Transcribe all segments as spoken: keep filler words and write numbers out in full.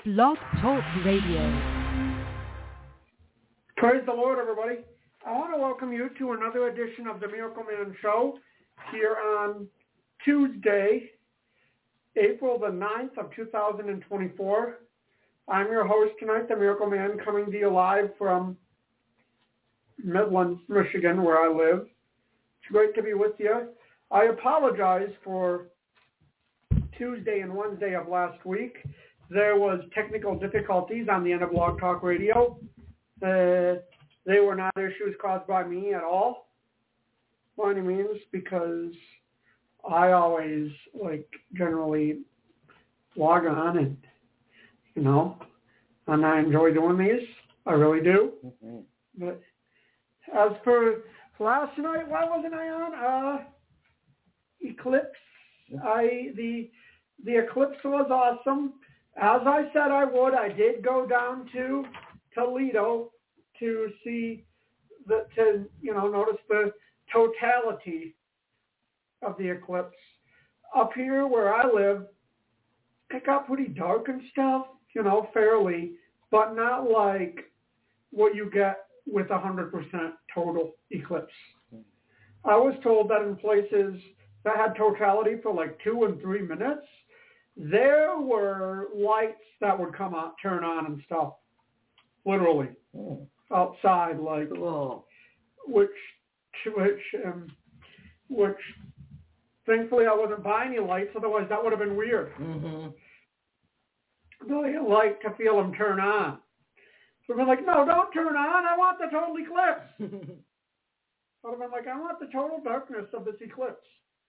Blog Talk Radio. Praise the Lord, everybody. I want to welcome you to another edition of the Miracle Man Show here on Tuesday, April the ninth of two thousand twenty-four. I'm your host tonight, the Miracle Man, coming to you live from Midland, Michigan, where I live. It's great to be with you. I apologize for Tuesday and Wednesday of last week. There was technical difficulties on the end of Blog Talk Radio. Uh, they were not issues caused by me at all, by any means, because I always, like, generally log on and, you know, and I enjoy doing these. I really do. Mm-hmm. But as for last night, why wasn't I on? Uh, Eclipse. I the the eclipse was awesome. As I said I would, I did go down to Toledo to see the to you know notice the totality of the eclipse. Up here where I live, it got pretty dark and stuff, you know, fairly, but not like what you get with a hundred percent total eclipse. I was told that in places that had totality for like two and three minutes, there were lights that would come out, turn on and stuff, literally, oh. outside, like, oh. which, which, um, which, thankfully I wasn't buying any lights, otherwise that would have been weird. Mm-hmm. Really like to feel them turn on. So I've been like, no, don't turn on, I want the total eclipse. But I've been like, I want the total darkness of this eclipse.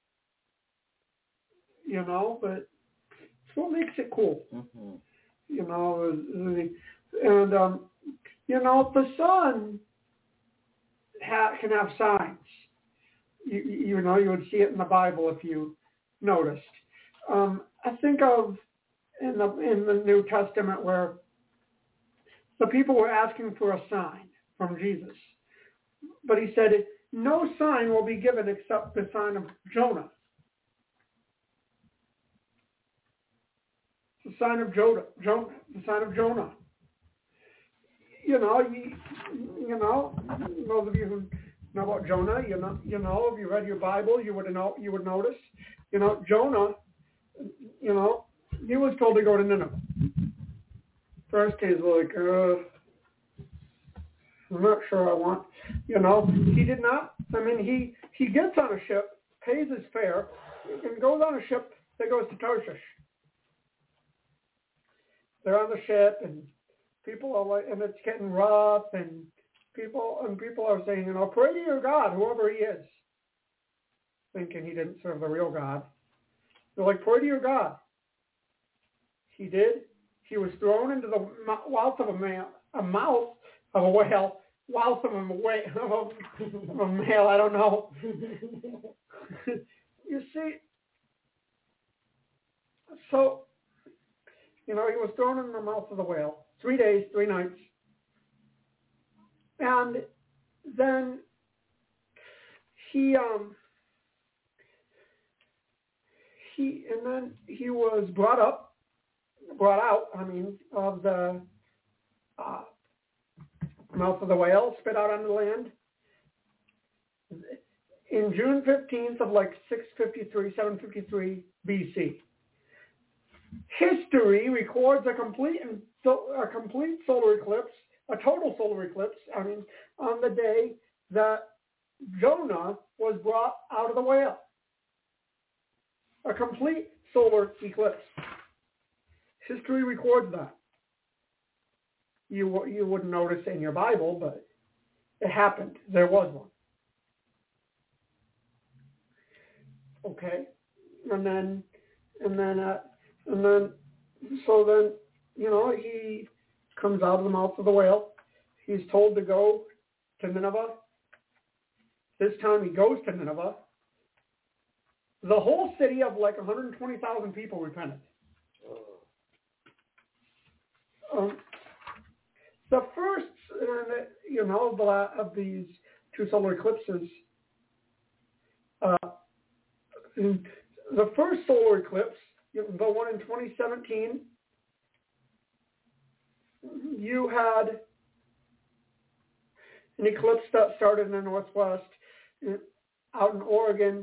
You know, but it's what makes it cool. Mm-hmm. You know, and, um, you know, the sun ha- can have signs. You, you know, you would see it in the Bible if you noticed. Um, I think of in the in the New Testament where the people were asking for a sign from Jesus. But he said, no sign will be given except the sign of Jonah. The sign of Jonah, Jonah, the sign of Jonah. You know, you, you know, those of you who know about Jonah, you know, you know, if you read your Bible, you would know, you would notice, you know, Jonah, you know, he was told to go to Nineveh. First, he's like, uh, I'm not sure I want, you know, he did not. I mean, he he gets on a ship, pays his fare, and goes on a ship that goes to Tarshish. They're on the ship, and people are like, and it's getting rough, and people and people are saying, you know, pray to your God, whoever he is, thinking he didn't serve the real God. They're like, pray to your God. He did. He was thrown into the mouth of a man, a mouth of a whale, mouth of a whale, of a male. I don't know. You see, so. You know, he was thrown in the mouth of the whale, three days, three nights. And then he, um, he, and then he was brought up, brought out, I mean, of the uh, mouth of the whale, spit out on the land. In June fifteenth of like six fifty-three, seven fifty-three B C. History records a complete a complete solar eclipse, a total solar eclipse, I mean, on the day that Jonah was brought out of the whale. A complete solar eclipse. History records that. You you wouldn't notice it in your Bible, but it happened. There was one. Okay, and then and then. Uh, And then, so then, you know, he comes out of the mouth of the whale. He's told to go to Nineveh. This time he goes to Nineveh. The whole city of like one hundred twenty thousand people repented. Um, the first, uh, you know, of these two solar eclipses, uh, the first solar eclipse, the one in twenty seventeen, you had an eclipse that started in the northwest, out in Oregon,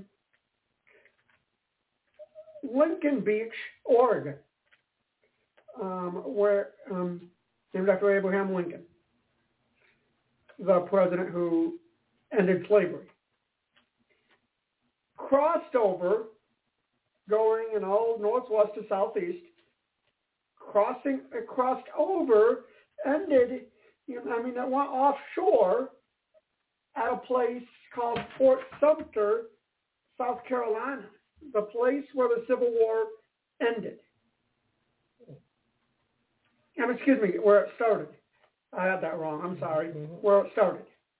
Lincoln Beach, Oregon, um, where um, named after Abraham Lincoln, the president who ended slavery. Crossed over, going in all northwest to southeast, crossing, it crossed over, ended, you know, I mean, it went offshore at a place called Fort Sumter, South Carolina, the place where the Civil War ended. Um, excuse me, where it started. I had that wrong. I'm sorry. Mm-hmm. Where it started.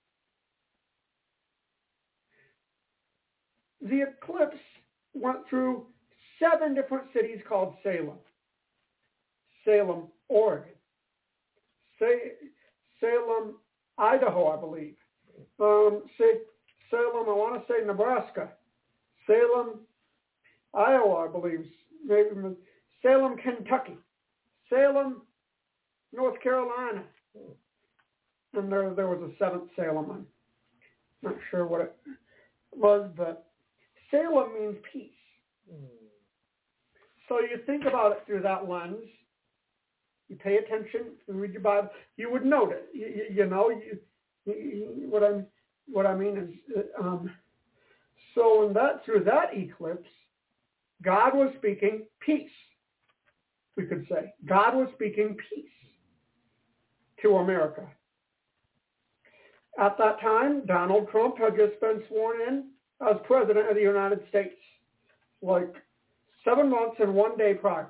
The eclipse went through seven different cities called Salem. Salem, Oregon. Sa- Salem, Idaho, I believe. Um, say, Salem, I want to say Nebraska. Salem, Iowa, I believe. Maybe Salem, Kentucky. Salem, North Carolina. And there, there was a seventh Salem. I'm not sure what it was, but Salem means peace. Mm. So you think about it through that lens. You pay attention and read your Bible. You would note it. You, you, you know, you, you, what I what I mean is, um, so in that through that eclipse, God was speaking peace. We could say God was speaking peace to America. At that time, Donald Trump had just been sworn in as President of the United States, like seven months and one day prior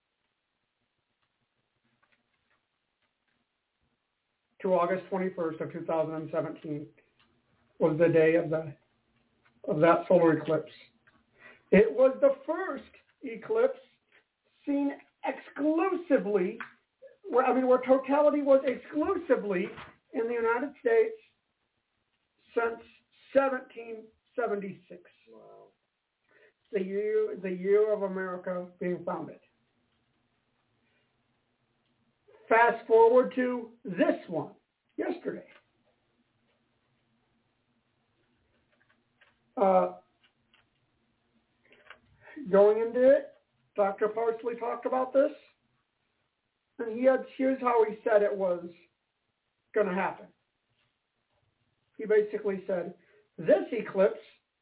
to August twenty-first of two thousand seventeen was the day of the of that solar eclipse. It was the first eclipse seen exclusively, where I mean, where totality was exclusively in the United States since seventeen seventy-six. Wow. The year, the year of America being founded. Fast forward to this one, yesterday. Uh, going into it, Doctor Parsley talked about this, and he had, here's how he said it was going to happen. He basically said, this eclipse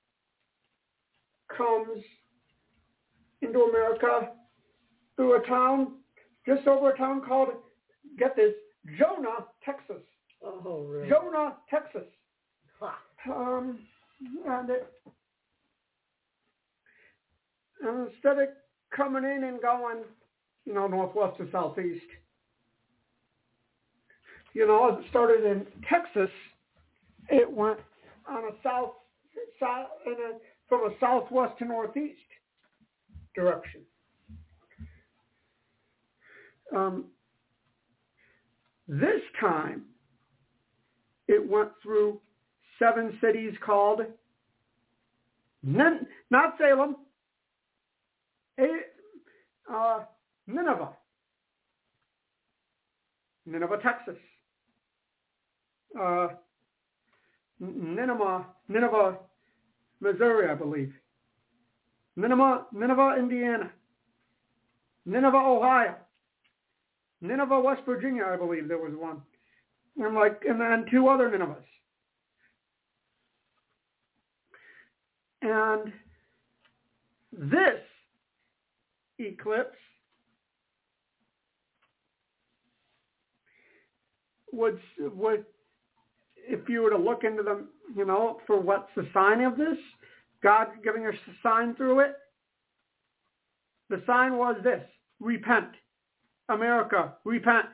comes into America through a town, just over a town called, get this, Jonah, Texas. Oh, really? Jonah, Texas. Huh. Um, and, it, and instead of coming in and going, you know, northwest to southeast, you know, as it started in Texas, it went on a south, south in a, from a southwest to northeast direction. Um, this time, it went through seven cities called, Nin- not Salem, a, uh, Nineveh, Nineveh, Texas, uh, Nineveh, Nineveh, Missouri, I believe. Nineveh, Nineveh, Indiana. Nineveh, Ohio. Nineveh, West Virginia, I believe there was one. And like, and then two other Ninevehs. And this eclipse would would if you were to look into them, you know, for what's the sign of this, God giving us a sign through it, the sign was this: repent. America, repent.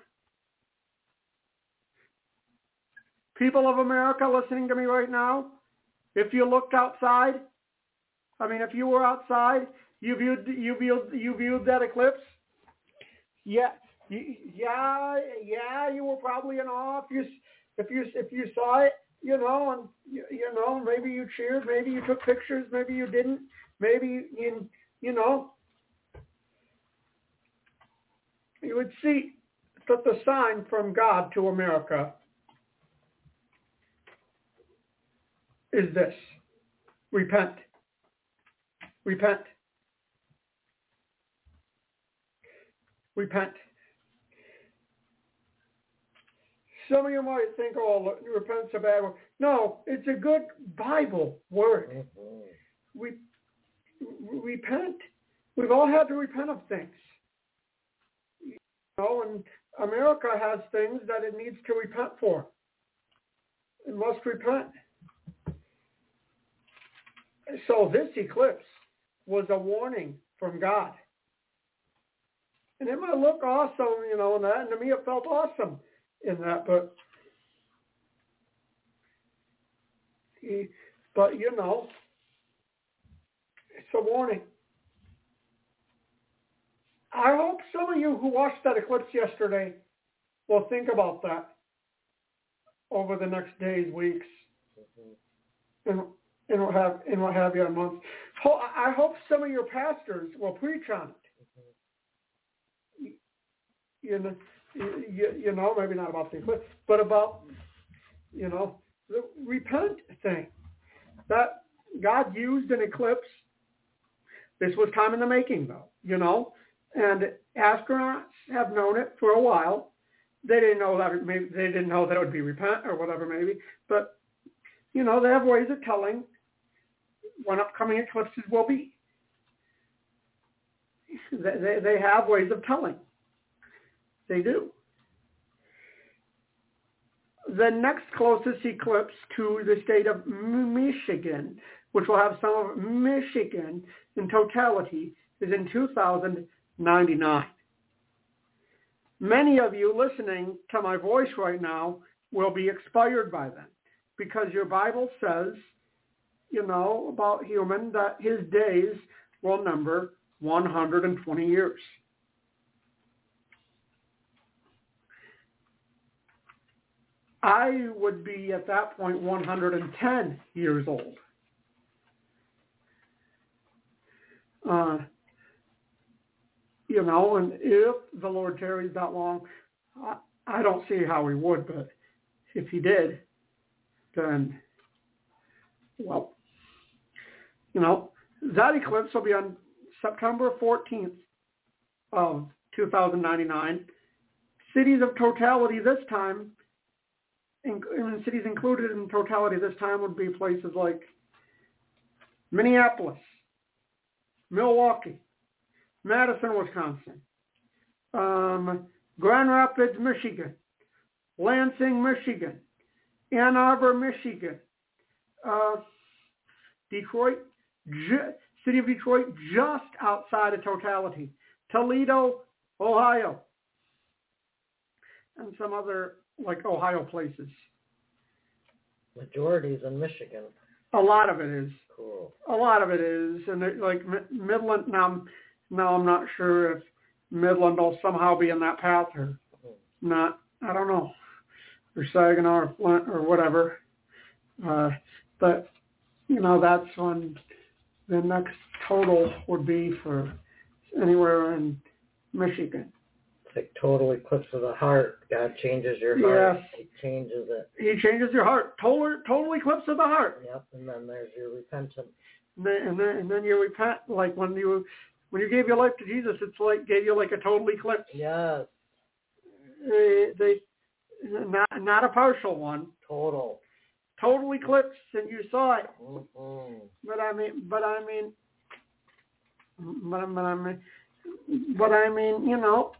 People of America listening to me right now, if you looked outside, I mean, if you were outside, you viewed, you viewed, you viewed that eclipse. Yeah, yeah, yeah. You were probably in awe if you, if you, if you saw it, you know, and you, you know, maybe you cheered, maybe you took pictures, maybe you didn't, maybe you, you know, you would see that the sign from God to America is this: repent. Repent. Repent. Some of you might think, oh, repent's a bad word. No, it's a good Bible word. Mm-hmm. We repent. We've all had to repent of things. You know, and America has things that it needs to repent for. It must repent. So this eclipse was a warning from God. And it might look awesome, you know, and that, and to me it felt awesome in that, but he, but you know, it's a warning. I hope some of you who watched that eclipse yesterday will think about that over the next days, weeks, mm-hmm. and and what have and what have you in months. I hope some of your pastors will preach on it. Mm-hmm. You know, you, you know, maybe not about the eclipse, but about, you know, the repent thing. That God used an eclipse. This was time in the making, though, you know. And astronauts have known it for a while. They didn't know that it maybe they didn't know that it would be repent or whatever, maybe. But you know, they have ways of telling when upcoming eclipses will be. They they, they have ways of telling. They do. The next closest eclipse to the state of Michigan, which will have some of Michigan in totality, is in two thousand ninety-nine. Many of you listening to my voice right now will be expired by then, because your Bible says, you know, about human, that his days will number one hundred twenty years. I would be at that point one hundred ten years old. Uh, you know, and if the Lord tarries that long, I, I don't see how he would, but if he did, then, well, you know, that eclipse will be on September fourteenth of two thousand ninety-nine. Cities of totality this time, in, in cities included in totality this time would be places like Minneapolis, Milwaukee, Madison, Wisconsin, um, Grand Rapids, Michigan, Lansing, Michigan, Ann Arbor, Michigan, uh, Detroit, ju- city of Detroit, just outside of totality, Toledo, Ohio, and some other like Ohio places. Majority's in Michigan. A lot of it is. Cool. A lot of it is, and it, like Midland. Now, now I'm not sure if Midland will somehow be in that path or not. I don't know. Or Saginaw or Flint or whatever. Uh, but you know, that's when the next total would be for anywhere in Michigan. It's like total eclipse of the heart. God changes your heart. Yes. He changes it. He changes your heart. Total, total eclipse of the heart. Yep. And then there's your repentance. And then, and then, and then you repent. Like when you, when you gave your life to Jesus, it's like gave you like a total eclipse. Yes. They, they not not a partial one. Total. Total eclipse, and you saw it. Mm-hmm. But I mean, but I mean, but, but I mean, but I mean, you know.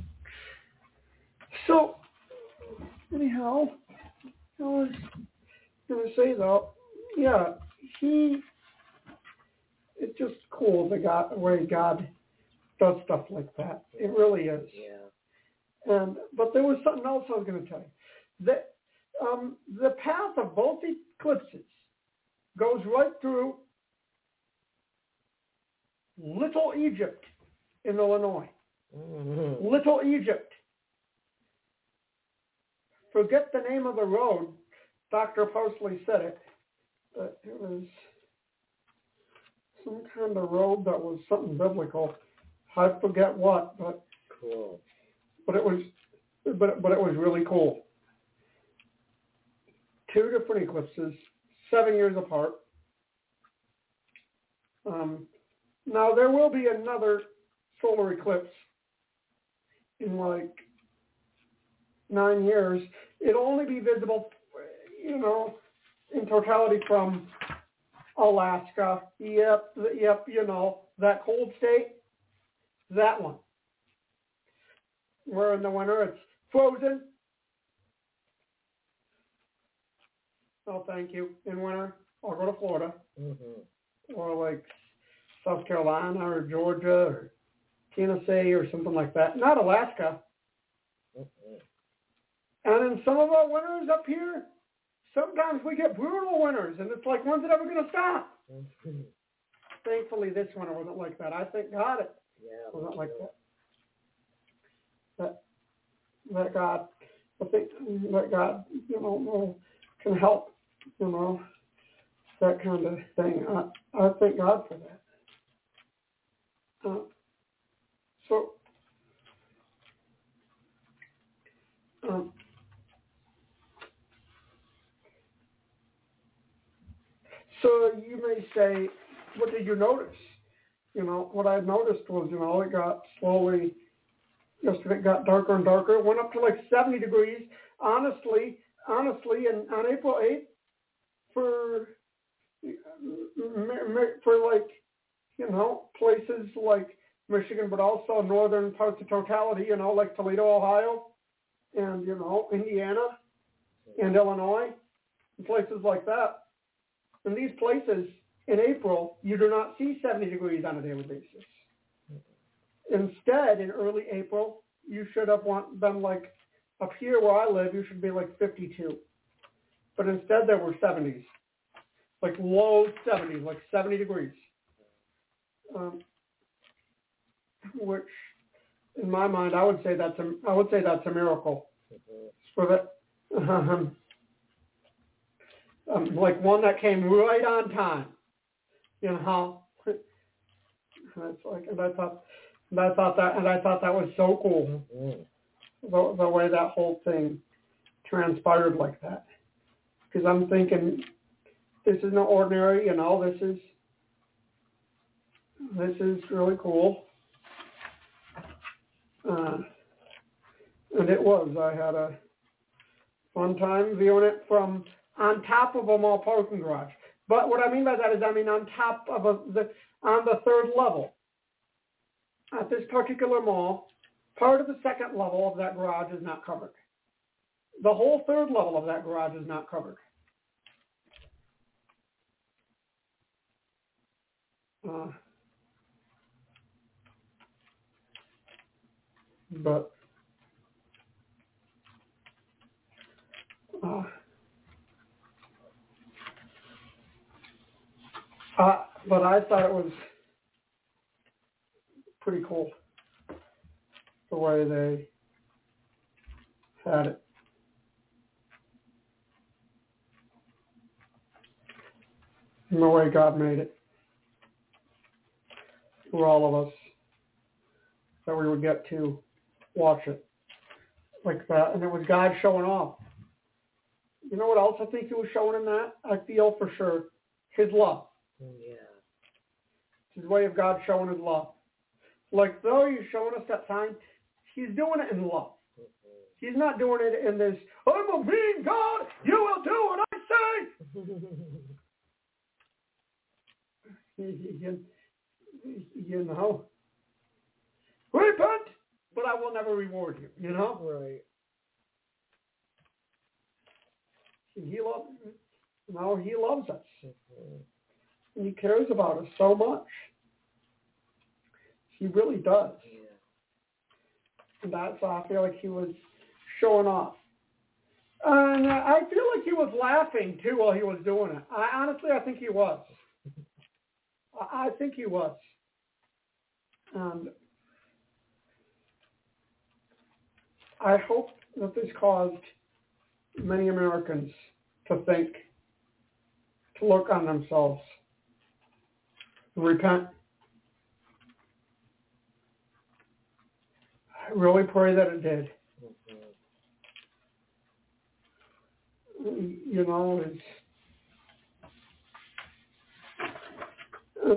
So, anyhow, I was going to say, though, yeah, he, it's just cool the, God, the way God does stuff like that. It really is. Yeah. And But there was something else I was going to tell you. That, um, the path of both eclipses goes right through Little Egypt in Illinois. Mm-hmm. Little Egypt. Forget the name of the road. Doctor Parsley said it. But it was some kind of road that was something biblical. I forget what, but cool. But it was but but it was really cool. Two different eclipses, seven years apart. Um, now there will be another solar eclipse in like nine years. It'll only be visible, you know, in totality from Alaska. Yep, yep, you know, that cold state, that one. Where in the winter it's frozen. Oh, thank you. In winter, I'll go to Florida. Mm-hmm. Or like South Carolina or Georgia or Tennessee or something like that. Not Alaska. Mm-hmm. And in some of our winters up here, sometimes we get brutal winters, and it's like, when's it ever going to stop? Mm-hmm. Thankfully, this winter wasn't like that. I thank God it yeah, wasn't like that. That, that God, I think that God, you know, can help, you know, that kind of thing. I, I thank God for that. Uh, so, um, so you may say, what did you notice? You know, what I noticed was, you know, it got slowly, yesterday it got darker and darker. It went up to like seventy degrees. Honestly, honestly, and on April eighth, for, for like, you know, places like Michigan, but also northern parts of totality, you know, like Toledo, Ohio, and, you know, Indiana and Illinois, and places like that. In these places, in April, you do not see seventy degrees on a daily basis. Instead, in early April, you should have want, been like, up here where I live, you should be like fifty-two. But instead, there were seventies, like low seventies, like seventy degrees. Um, which, in my mind, I would say that's a, I would say that's a miracle. For that, um, um, like one that came right on time. You know, it's like, and I thought, and I thought that, and I thought that was so cool, mm-hmm. the, the way that whole thing transpired like that. Because I'm thinking, this is no ordinary, you know, this is, this is really cool. Uh, and it was. I had a fun time viewing it from on top of a mall parking garage. But what I mean by that is, I mean on top of a, the on the third level. At this particular mall, part of the second level of that garage is not covered. The whole third level of that garage is not covered. Uh, but uh, uh, but I thought it was pretty cool the way they had it. And the way God made it for all of us, that we would get to watch it like that. And it was God showing off. You know what else I think he was showing in that? I feel for sure. His love. Yeah. His way of God showing his love. Like, though he's showing us that sign, he's doing it in love. Mm-hmm. He's not doing it in this, I'm a mean God, you will do what I say. you, you know. Repent, but I will never reward you, you know? Right. He loves, no, he loves us. Mm-hmm. And he cares about us so much. He really does. Yeah. And that's why I feel like he was showing off. And I feel like he was laughing, too, while he was doing it. I honestly, I think he was. I think he was. And I hope that this caused many Americans to think, to look on themselves, and repent. I really pray that it did. Mm-hmm. you know, it's, uh,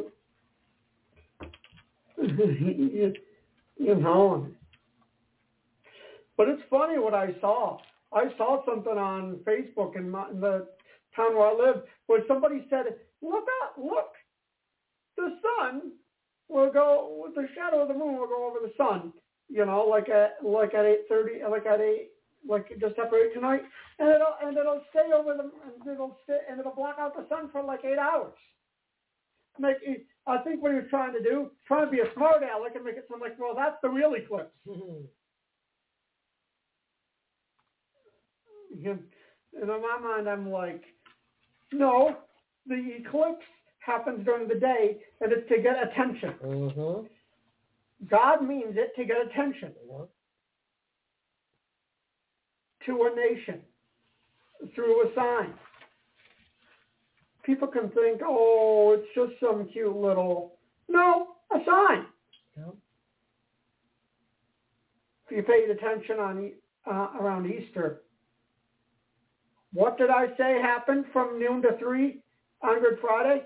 you, you know, but it's funny what I saw. I saw something on Facebook in, my, in the town where I live where somebody said, look up, look, the sun will go, the shadow of the moon will go over the sun, you know, like at, like at eight thirty, like at eight, like just after eight tonight, and it'll, and it'll stay over the, and it'll stay, and it'll block out the sun for like eight hours. Make, I think what he was trying to do, trying to be a smart aleck and make it sound like, well, that's the real eclipse. And in my mind, I'm like, no, the eclipse happens during the day, and it's to get attention. Mm-hmm. God means it to get attention Yeah. to a nation through a sign. People can think, oh, it's just some cute little, no, a sign. Yeah. If you paid attention on uh, around Easter, what did I say happened from noon to three on Good Friday?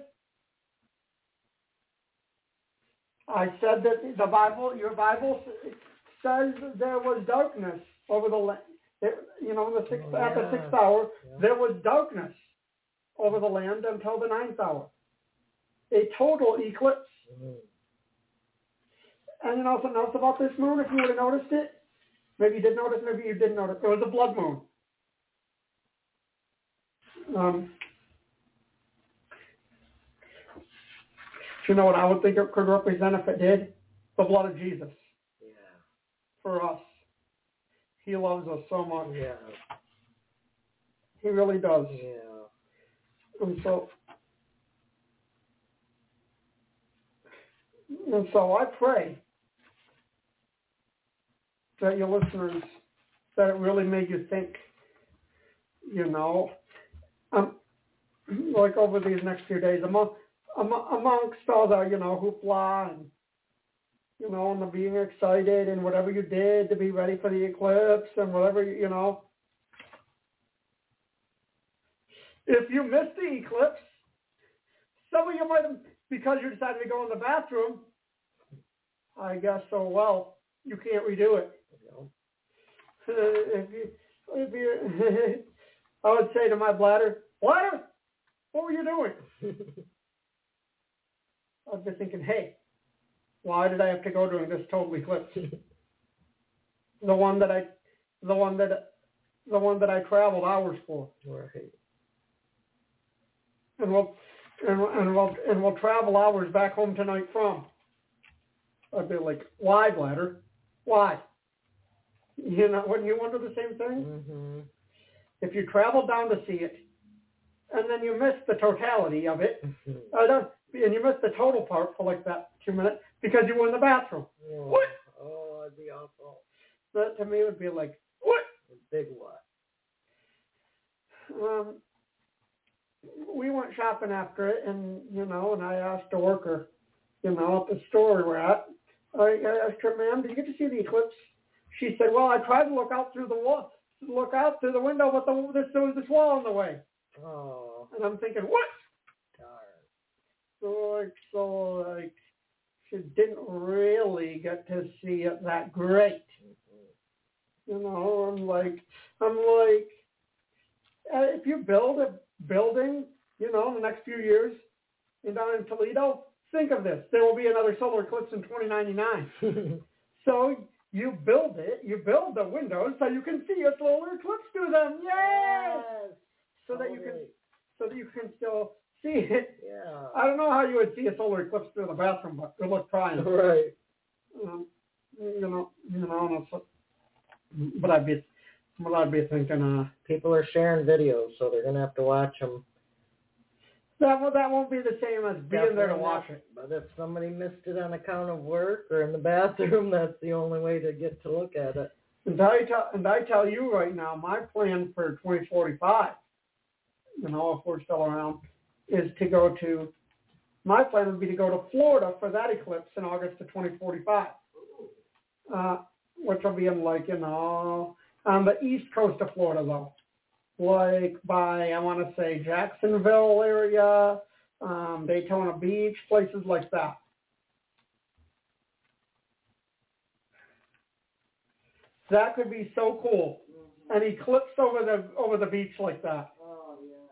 I said that the Bible, your Bible says there was darkness over the land. You know, in the sixth, oh, at the yeah. sixth hour, Yeah. there was darkness over the land until the ninth hour. A total eclipse. Mm-hmm. And you know something else about this moon, if you would have noticed it? Maybe you did notice, maybe you didn't notice. It was a blood moon. Um, do you know what I would think it could represent if it did? The blood of Jesus. Yeah. For us. He loves us so much. Yeah. He really does. Yeah. And so, and so I pray that your listeners, that it really made you think, you know, um, like over these next few days, among, among, amongst all the, you know, hoopla and, you know, and the being excited and whatever you did to be ready for the eclipse and whatever, you know. If you missed the eclipse, some of you might have, because you decided to go in the bathroom, I guess so well, you can't redo it. No. Uh, if you, if you, I would say to my bladder, bladder, what were you doing? I'd be thinking, hey, why did I have to go during this total eclipse? the one that I, the one that, the one that I traveled hours for. Right. And we'll, and, and we'll, and we'll travel hours back home tonight from. I'd be like, why, bladder? Why? You know, wouldn't you wonder the same thing? Mm-hmm. If you travel down to see it, and then you miss the totality of it, Mm-hmm. I don't, and you miss the total part for like that two minutes because you were in the bathroom. Oh, What? Oh, that'd be awful. That to me would be like, what? A big what? Um, we went shopping after it, and you know, and I asked a worker, you know, at the store we were at, I, I asked her, ma'am, did you get to see the eclipse? She said, well, I tried to look out through the wall, look out through the window, but the, there, there was this wall in the way. Oh, And I'm thinking, what? darn. So like, so like, she didn't really get to see it that great. Mm-hmm. You know, I'm like, I'm like, uh, if you build a building, you know, in the next few years, in down in Toledo, think of this: there will be another solar eclipse in twenty ninety-nine. So you build it, you build the windows so you can see a solar eclipse through them. Yay! Yes. So that you can, Totally. so that you can still see it. Yeah. I don't know how you would see a solar eclipse through the bathroom, but good luck trying. Right. Um, you know, you know, and it's, but I'd be, but I'd be thinking, uh, People are sharing videos, so they're gonna have to watch them. that won't, that won't be the same as being there to watch it. But if somebody missed it on account of work or in the bathroom, that's the only way to get to look at it. And I tell, and I tell you right now, my plan for twenty forty-five, you know, if we're still around, is to go to, my plan would be to go to Florida for that eclipse in August of twenty forty-five, uh, which will be in like, you know, on the east coast of Florida though, like by, I want to say, Jacksonville area, um, Daytona Beach, places like that. That could be so cool. Mm-hmm. An eclipse over the over the beach like that. Oh, yeah.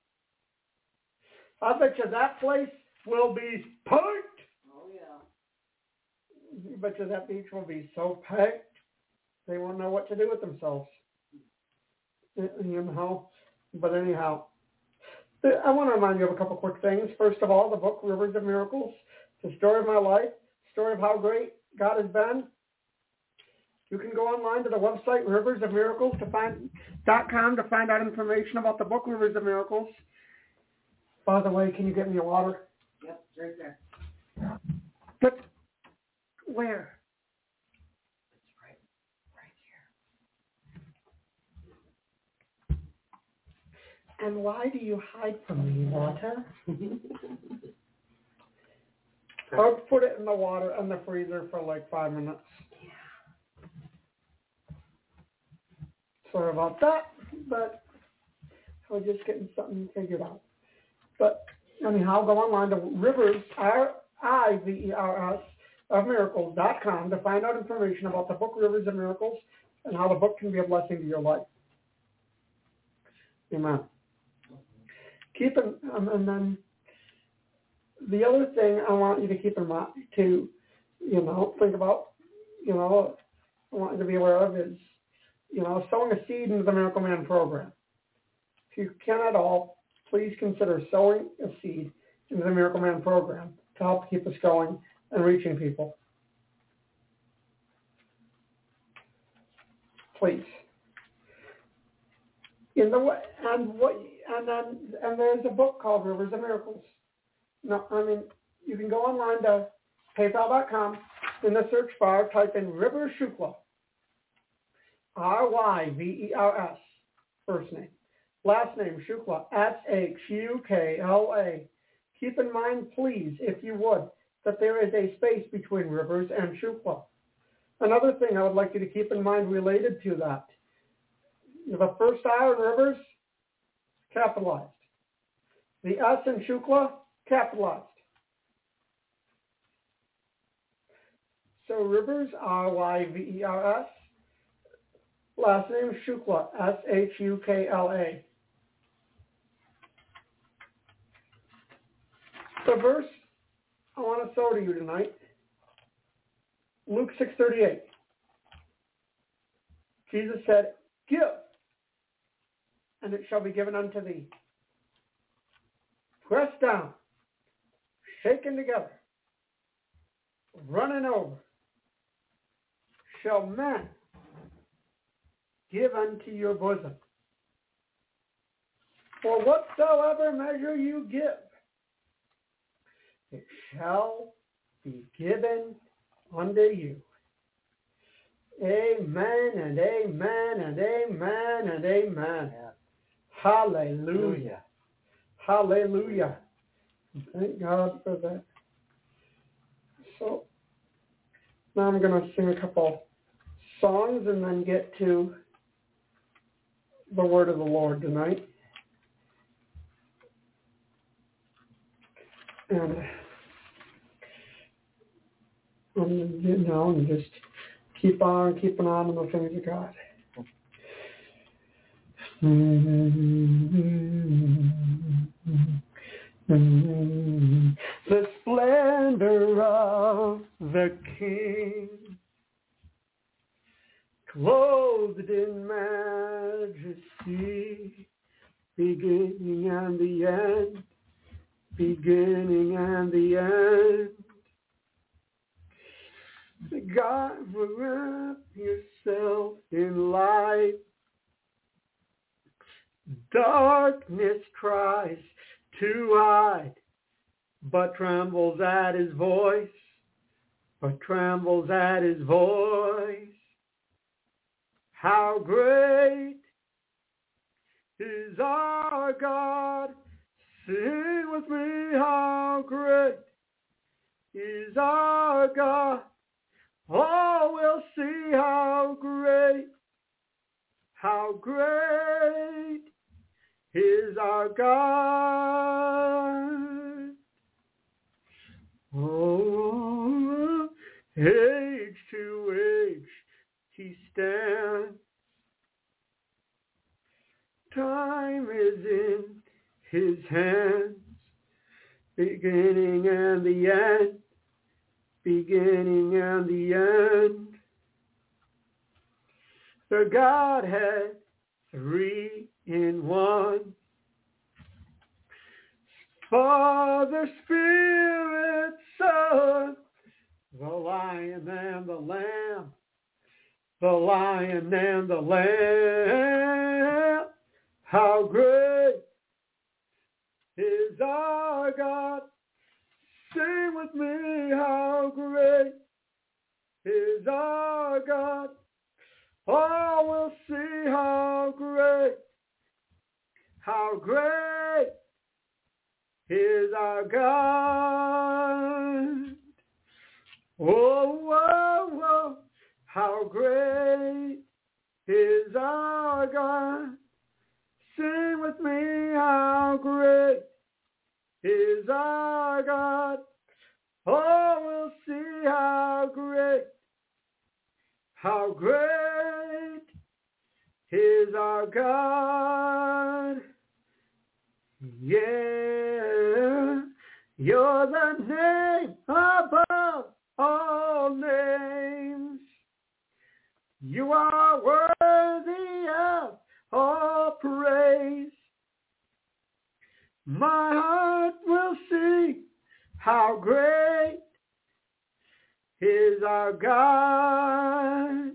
I bet you that place will be packed. Oh, yeah. I bet you that beach will be so packed, they won't know what to do with themselves. You know? But anyhow, I want to remind you of a couple quick things. First of all, the book Rivers of Miracles, the story of my life, story of how great God has been. You can go online to the website rivers of miracles to find dot com to find out information about the book Rivers of Miracles. By the way, can you get me a water? Yep, right there. But where? It's right, right here. And why do you hide from me, water? I'll put it in the water in the freezer for like five minutes. Sorry about that, but we're just getting something figured out. But anyhow, go online to Rivers, R I V E R S, of miracles dot com to find out information about the book Rivers of Miracles and how the book can be a blessing to your life. Amen. Keep in, um, and then the other thing I want you to keep in mind, to, you know, think about, you know, I want you to be aware of is, you know, sowing a seed into the Miracle Man program. If you can at all, please consider sowing a seed into the Miracle Man program to help keep us going and reaching people. Please. In the way, and what, and then, and there's a book called Rivers of Miracles. No, I mean, you can go online to paypal dot com. In the search bar, type in Rivers Shukla. R Y V E R S, first name. Last name, Shukla, S H U K L A. Keep in mind, please, if you would, that there is a space between Rivers and Shukla. Another thing I would like you to keep in mind related to that, the first I in Rivers, capitalized. The S in Shukla, capitalized. So Rivers, R Y V E R S. Last name Shukla, S H U K L A. The verse I want to show to you tonight, Luke six thirty-eight. Jesus said, "Give, and it shall be given unto thee. Pressed down, shaken together, running over, shall men give unto your bosom. For whatsoever measure you give, it shall be given unto you." Amen and amen and amen and amen. Yeah. Hallelujah. Hallelujah. Thank God for that. So now I'm going to sing a couple songs and then get to the word of the Lord tonight. And, and you know, and just keep on keeping on in the things of God. The splendor of the King, clothed in majesty, beginning and the end, beginning and the end. God, wrap yourself in light. Darkness tries to hide, but trembles at his voice, but trembles at his voice. How great is our God? Sing with me, how great is our God? Oh, we'll see how great, how great is our God. Oh, age to age he stands. Time is in his hands, beginning and the end, beginning and the end. The Godhead, three in one. Father, Spirit, Son, the Lion and the Lamb, the Lion and the Lamb. How great is our God. Sing with me, how great is our God. Oh, we'll see how great, how great is our God. Oh, whoa, whoa, how great is our God. Sing with me, how great is our God. Oh, we'll see how great, how great is our God. Yeah, you're the name above all names. You are worthy of all praise. My heart will see how great is our God.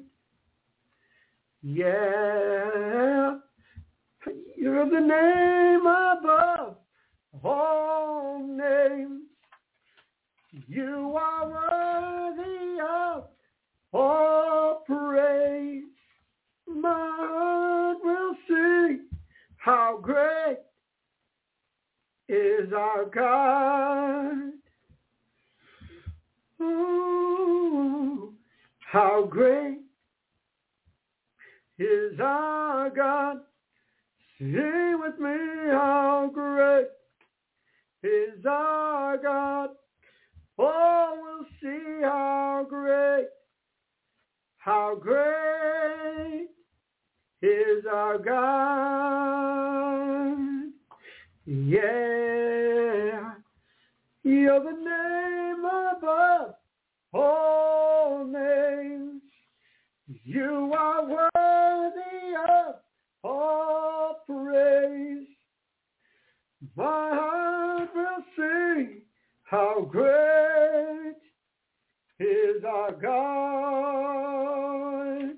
Yeah, you're the name above all names. You are worthy of all praise. My heart will sing how great is our God. Ooh, how great is our God. Sing with me, how great is our God. Oh, we'll see how great, how great is our God. Yeah, you're the name above all names. You are worthy of all praise. My heart will sing how great is our God.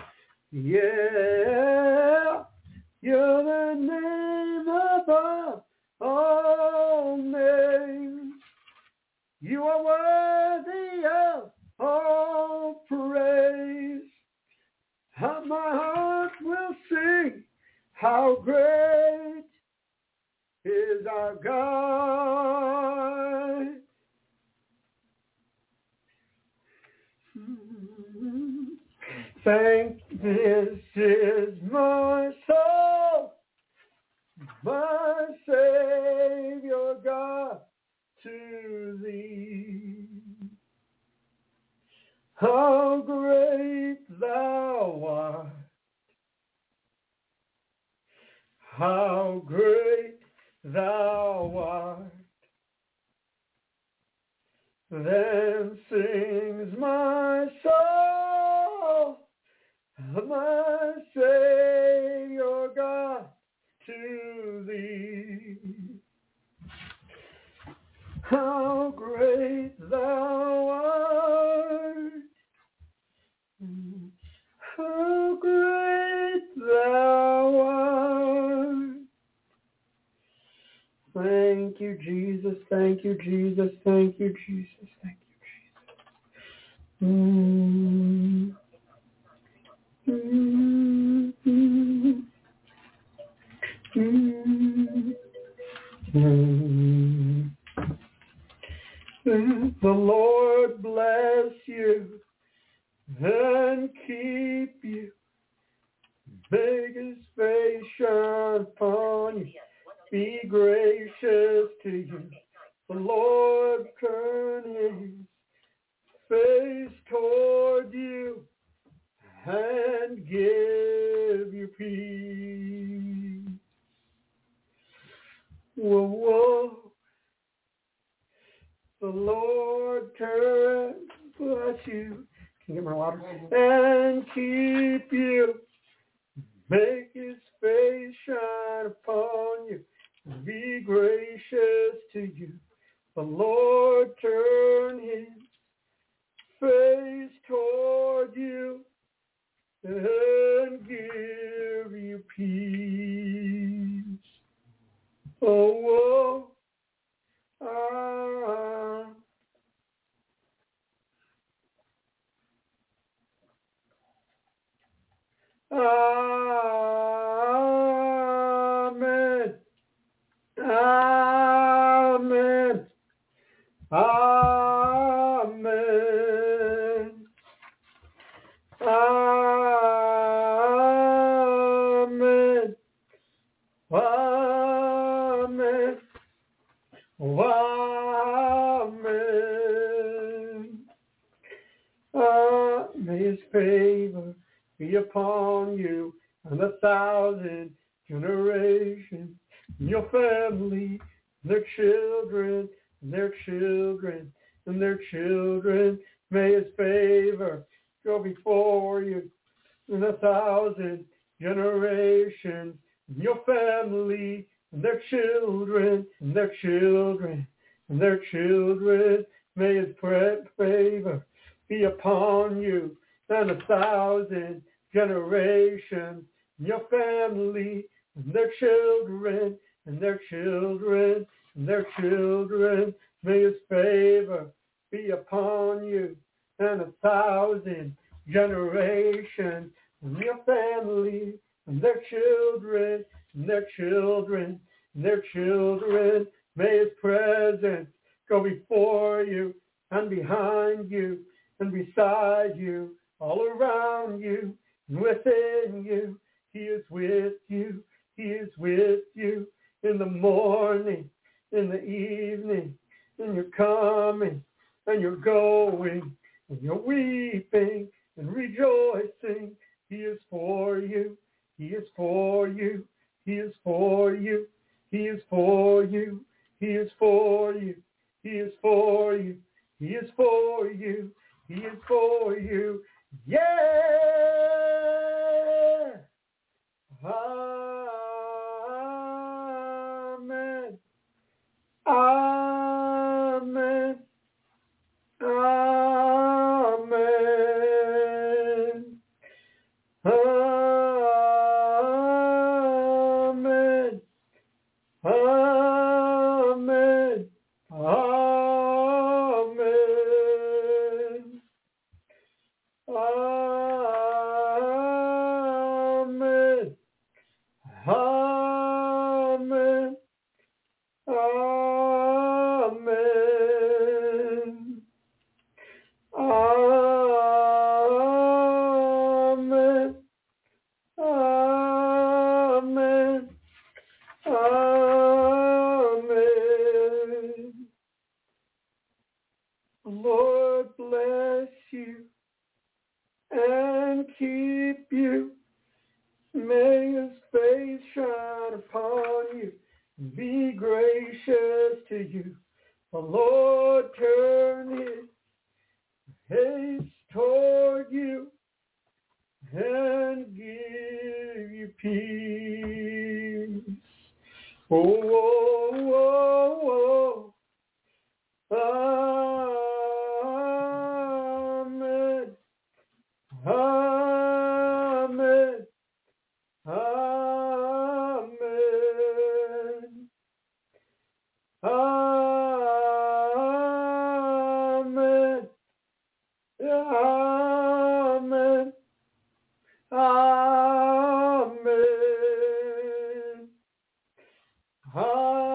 Yeah, you're the name above all names. You are worthy of all praise. How my heart will sing how great is our God. Thank this is my soul, my Savior God, to thee. How great thou art, how great thou art. Then sings my soul, my Savior God, to thee. How great thou art, how great thou art. Thank you, Jesus. Thank you, Jesus. Thank you, Jesus. Thank you, Jesus. Mm. Mm. Mm. Mm. Mm. The Lord bless you and keep you. Make his face shine upon you be gracious to you. The Lord turn his face toward you and give you peace. Whoa, whoa. The Lord turn, bless you. Can you get my water? And keep you. Make his face shine upon you. Be gracious to you. The Lord turn his face toward you and give you peace. Oh, oh, ah. Amen. Amen. Amen. Amen. Amen. Amen. Uh, may his favor be upon you and a thousand generations, and your family, and their children, and their children, and their children. May his favor go before you and a thousand generations, and your family, and their children, and their children, and their children. May his favor be upon you and a thousand generations, and your family, and their children, and their children, and their children. May his favor be upon you and a thousand generations, and your family, and their children, and their children, and their children. May his presence go before you and behind you and beside you, all around you and within you. He is with you. He is with you in the morning, in the evening, and you're coming and you're going and you're weeping and rejoicing. He is for you. He is for you. He is for you. He is for you. He is for you. He is for you. He is for you. He is for you. Yeah. Amen. Amen. Amen. Amen. Amen. Amen. Amen. Amen. Amen. Amen. Amen. Amen. Lord bless you and keep you. May his face shine upon you. Be gracious to you. The Lord turn his face toward you and give you peace. Oh, oh, oh, oh. Amen. Amen. Amen. Amen. Amen. Amen. Amen.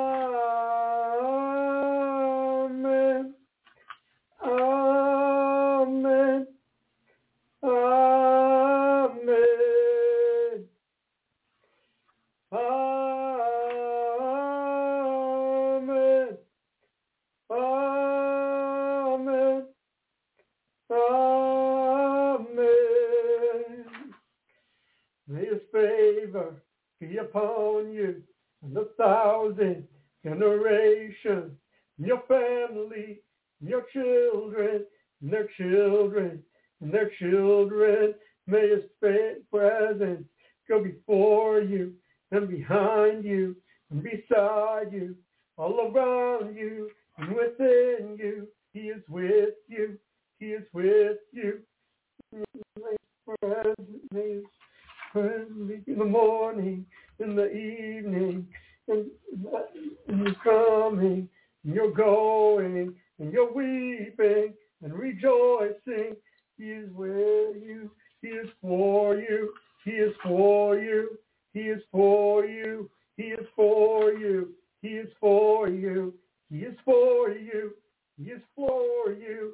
May his favor be upon you and a thousand generations, your family, your children, and their children, and their children. May his presence go before you and behind you and beside you, all around you and within you. He is with you. He is with you. May his presence, may his presence in the morning, in the evening, and, and you're coming, and you're going, and you're weeping and rejoicing. He is with you. He is for you. He is for you. He is for you. He is for you. He is for you. He is for you. He is for you.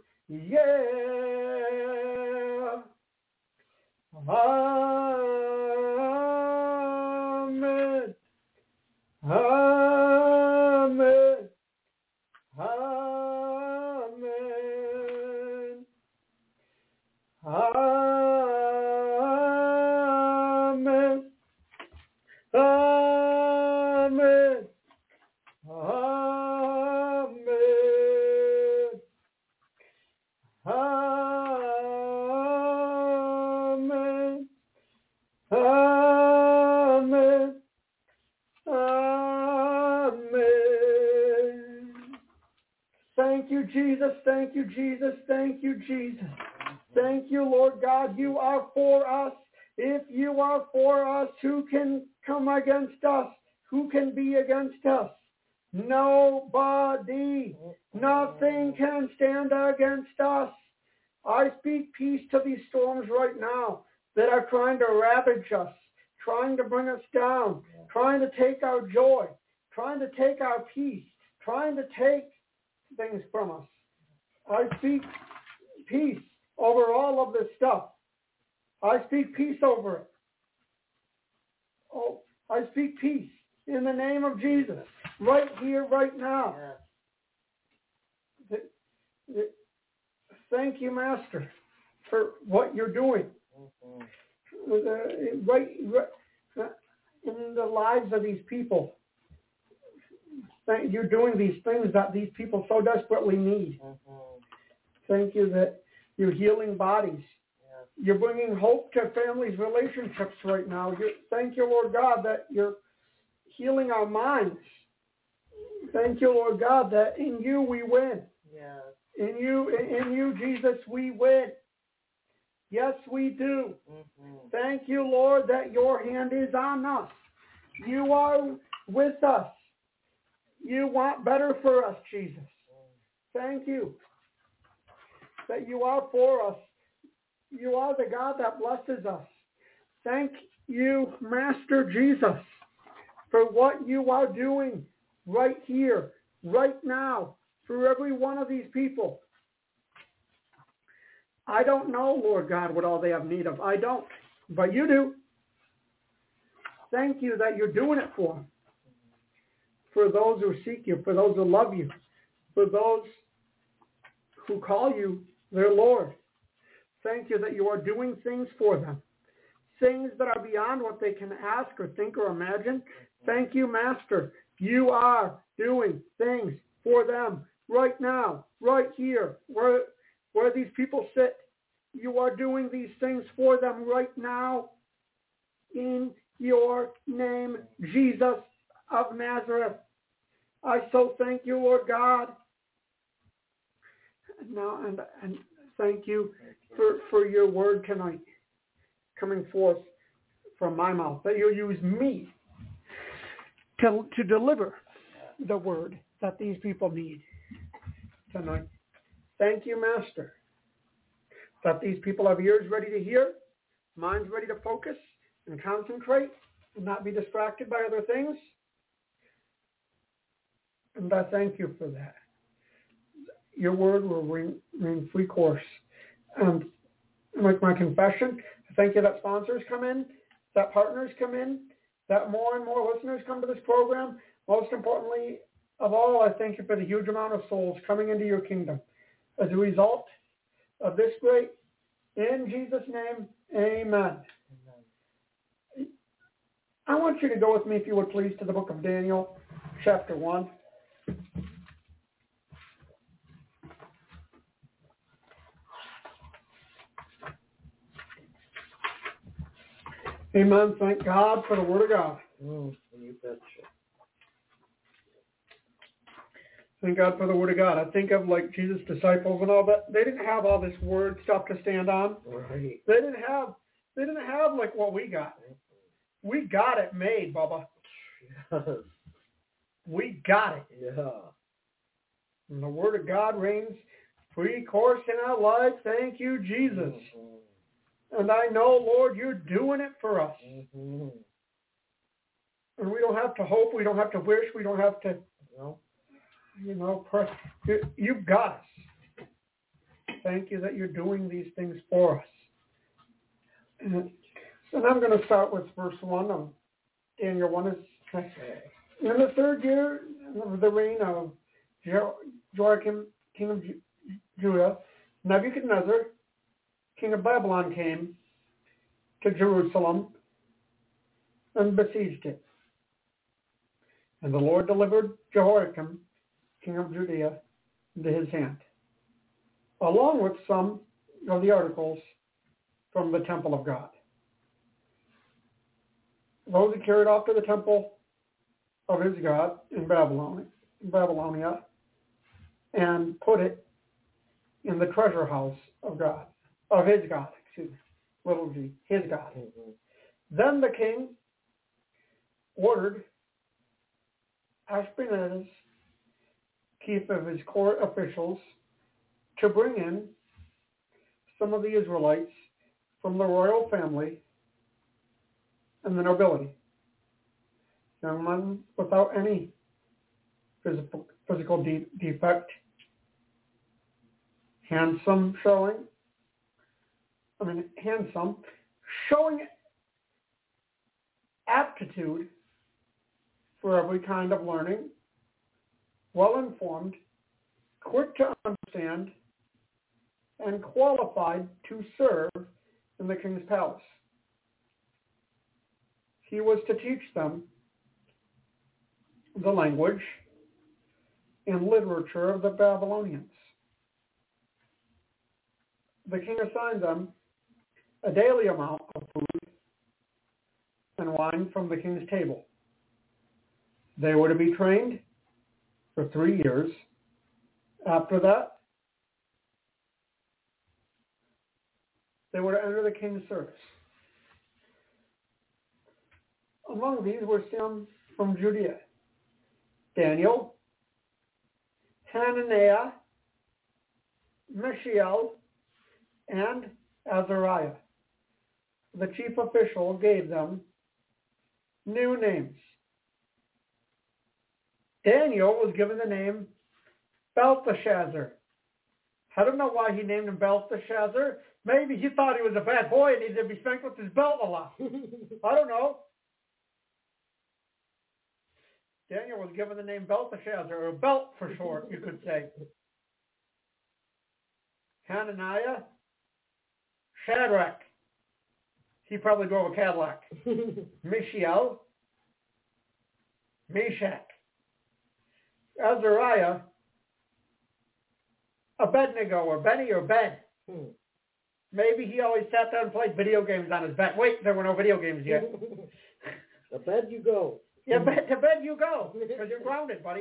Yeah. Amen. Amen. Amen. Amen. Amen. Amen. Amen. Amen. Amen. Thank you, Jesus. Thank you, Jesus. Thank you, Jesus. Thank you, Lord God. You are for us. If you are for us, who can come against us? Who can be against us? Nobody. Nothing can stand against us. I speak peace to these storms right now that are trying to ravage us, trying to bring us down, trying to take our joy, trying to take our peace, trying to take things from us. I speak peace over all of this stuff. I speak peace over it. Oh, I speak peace in the name of Jesus, right here, right now. The, the, thank you, Master, for what you're doing. Mm-hmm. Uh, right, right uh, in the lives of these people. Thank, you're doing these things that these people so desperately need. Mm-hmm. Thank you that you're healing bodies. Yeah. You're bringing hope to families' relationships right now. You're, thank you, Lord God, that you're healing our minds. Thank you, Lord God, that in you we win. Yes. In you, in you, Jesus, we win. Yes, we do. Mm-hmm. Thank you, Lord, that your hand is on us. You are with us. You want better for us, Jesus. Thank you that you are for us. You are the God that blesses us. Thank you, Master Jesus, for what you are doing right here, right now, for every one of these people. I don't know, Lord God, what all they have need of. I don't, but you do. Thank you that you're doing it for them. For those who seek you, for those who love you, for those who call you their Lord. Thank you that you are doing things for them, things that are beyond what they can ask or think or imagine. Thank you, Master. You are doing things for them right now, right here, where, where these people sit. You are doing these things for them right now in your name, Jesus of Nazareth. I so thank you, Lord God. Now and and thank you for, for your word tonight coming forth from my mouth, that you'll use me to, to deliver the word that these people need tonight. Thank you, Master, that these people have ears ready to hear, minds ready to focus and concentrate and not be distracted by other things. And I thank you for that. Your word will ring, ring free course. And like my confession, I thank you that sponsors come in, that partners come in, that more and more listeners come to this program. Most importantly of all, I thank you for the huge amount of souls coming into your kingdom. As a result of this great, in Jesus' name, amen. Amen. I want you to go with me, if you would please, to the book of Daniel, chapter one. Amen. Thank God for the Word of God. Mm, you betcha. Thank God for the Word of God. I think of like Jesus' disciples and all that. They didn't have all this Word stuff to stand on. Right. They didn't have. They didn't have like what we got. We got it made, Bubba. Yes. We got it. Yeah. And the Word of God reigns free course in our lives. Thank you, Jesus. Mm-hmm. And I know, Lord, you're doing it for us. Mm-hmm. And we don't have to hope. We don't have to wish. We don't have to, No. you know, pray. You, you've got us. Thank you that you're doing these things for us. And, and I'm going to start with verse one of Daniel one. Is in the third year of the reign of Joachim, king of Judah, Nebuchadnezzar, king of Babylon, came to Jerusalem and besieged it. And the Lord delivered Jehoiakim, king of Judea, into his hand, along with some of the articles from the temple of God. Those he carried off to the temple of his God in Babylon, Babylonia, and put it in the treasure house of God, of his God, excuse me, little g, his God. Mm-hmm. Then the king ordered Ashpenaz, chief of his court officials, to bring in some of the Israelites from the royal family and the nobility, young men without any physical, physical de- defect, handsome showing, I mean, handsome, showing aptitude for every kind of learning, well-informed, quick to understand, and qualified to serve in the king's palace. He was to teach them the language and literature of the Babylonians. The king assigned them a daily amount of food and wine from the king's table. They were to be trained for three years. After that, they were to enter the king's service. Among these were some from Judea: Daniel, Hananiah, Mishael, and Azariah. The chief official gave them new names. Daniel was given the name Belteshazzar. I don't know why he named him Belteshazzar. Maybe he thought he was a bad boy and needed to be spanked with his belt a lot. I don't know. Daniel was given the name Belteshazzar, or Belt for short, you could say. Hananiah, Shadrach. He probably drove a Cadillac. Mishael, Meshach. Azariah, Abednego, or Benny, or Ben. Hmm. Maybe he always sat there and played video games on his bed. Wait, there were no video games yet. To bed you go. Yeah, bed, to bed you go, because you're grounded, buddy.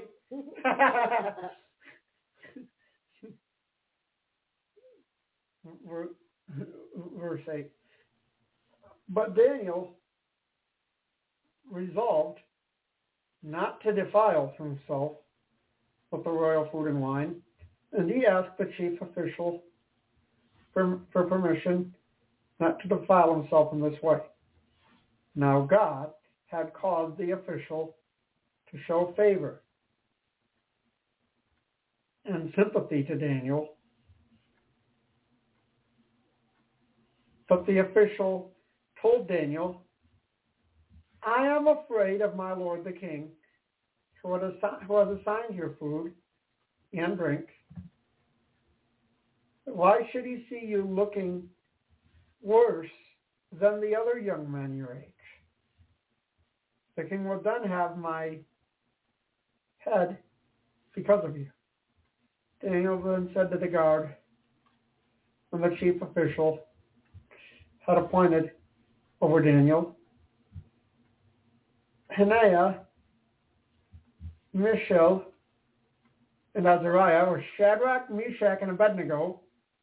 Verse eight. But Daniel resolved not to defile himself with the royal food and wine, and he asked the chief official for, for permission not to defile himself in this way. Now God had caused the official to show favor and sympathy to Daniel, but the official told Daniel, I am afraid of my lord the king, who has assigned your food and drink. Why should he see you looking worse than the other young men your age? the king would then have my head because of you. Daniel then said to the guard and the chief official had appointed over Daniel, Hananiah, Mishael, and Azariah, or Shadrach, Meshach, and Abednego,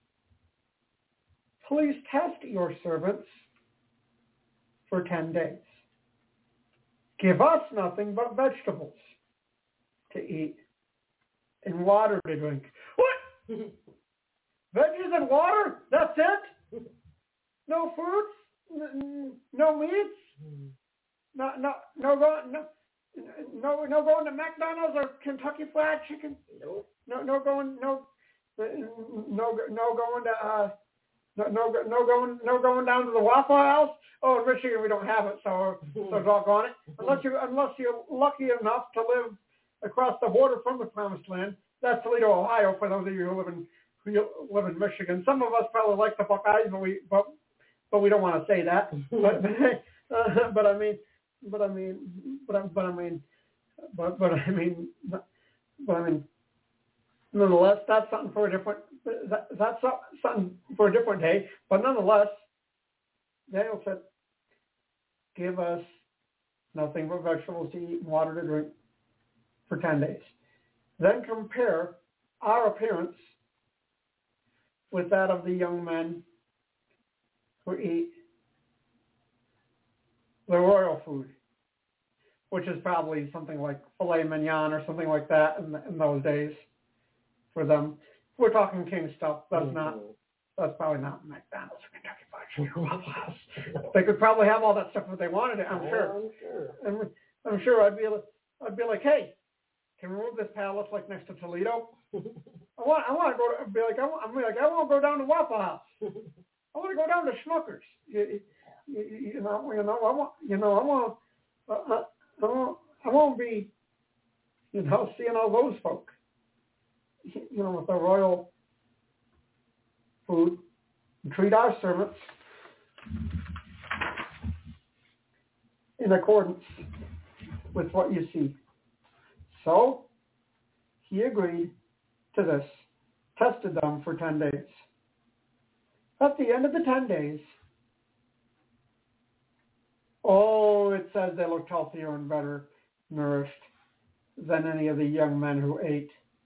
please test your servants for ten days. Give us nothing but vegetables to eat and water to drink. What? Veggies and water? That's it? No fruits? No meats? No, no, no, go, no, no, no going to McDonald's or Kentucky Fried Chicken? Nope. No, no going, no, no, no going to, uh, no, no, no going, no going down to the Waffle House. Oh, in Michigan we don't have it, so so doggone it. Unless you, unless you're lucky enough to live across the border from the Promised Land. That's Toledo, Ohio. For those of you who live in who live in Michigan, some of us probably like the Buckeyes, but we but but we don't want to say that. But uh, but I mean, but I mean, but I, but I mean, but but I mean, but, but I mean, nonetheless, that's something for a different. That, that's something for a different day. But nonetheless, Daniel said, "Give us nothing but vegetables to eat and water to drink for ten days. Then compare our appearance with that of the young men who eat the royal food, which is probably something like filet mignon or something like that in, in those days for them. We're talking king stuff. That's mm-hmm. not. That's probably not McDonald's or Kentucky Fried Chicken or Waffle House. They could probably have all that stuff if they wanted it. I'm yeah, sure. I'm sure. I'm, I'm sure. I'd be. I'd be like, hey, can we move this palace like next to Toledo? I want. I want to go. To, be like. I want. I'm like. I want to go down to Waffle House. I want to go down to Schmuckers. You, you, you know. You know. I want. You know. I want. Uh, I won't. I won't be. You know, seeing all those folk. You know, with the royal food, and treat our servants in accordance with what you see. So he agreed to this, tested them for ten days. At the end of the ten days, oh, it says they looked healthier and better nourished than any of the young men who ate